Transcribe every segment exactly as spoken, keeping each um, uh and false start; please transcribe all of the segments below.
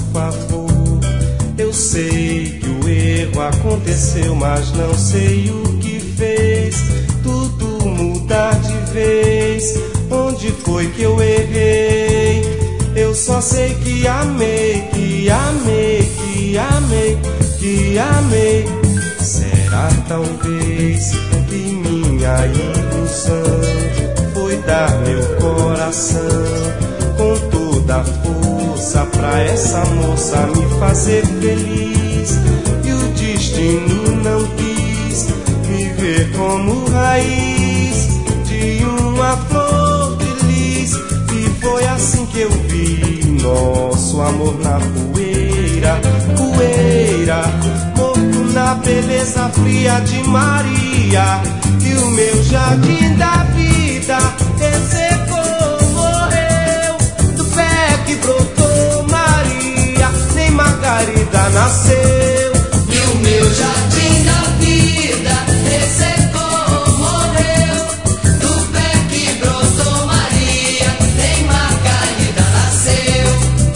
favor. Eu sei que o erro aconteceu, mas não sei o que fez tudo mudar de vez. Onde foi que eu errei? Eu só sei que amei, que amei, que amei, que amei. Será talvez que minha ilusão foi dar meu coração com toda a força pra essa moça me fazer feliz. E o destino não quis me ver como raiz de uma flor de lis. E foi assim que eu vi nosso amor na poeira, poeira, morto na beleza fria de Maria. E o meu jardim da vida ressecou, morreu do pé que brotou Maria, nem Margarida nasceu. E o meu jardim da vida ressecou, morreu do pé que brotou Maria, nem Margarida nasceu.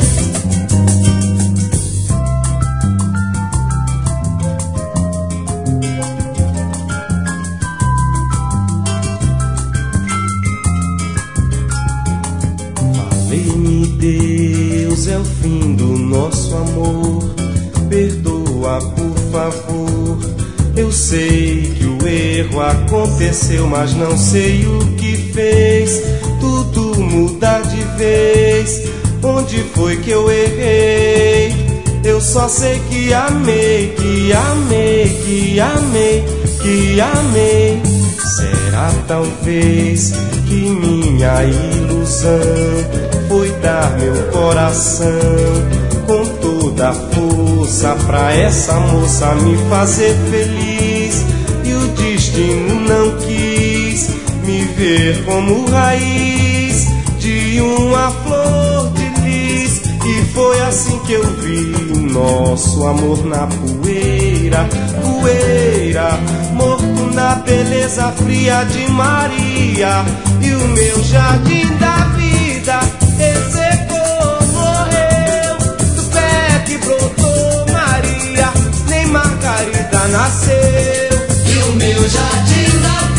Falei-me, Deus, é o fim do nosso amor. Perdoa, por favor. Eu sei que o erro aconteceu, mas não sei o que fez tudo mudar de vez. Onde foi que eu errei? Eu só sei que amei, que amei, que amei, que amei. Será talvez que minha ilusão foi dar meu coração com toda a força pra essa moça me fazer feliz. E o destino não quis me ver como raiz de uma flor de lis. E foi assim que eu vi nosso amor na poeira, poeira, morto na beleza fria de Maria. E o meu jardim da vida ressecou, morreu do pé que brotou Maria, nem Margarida nasceu. E o meu jardim da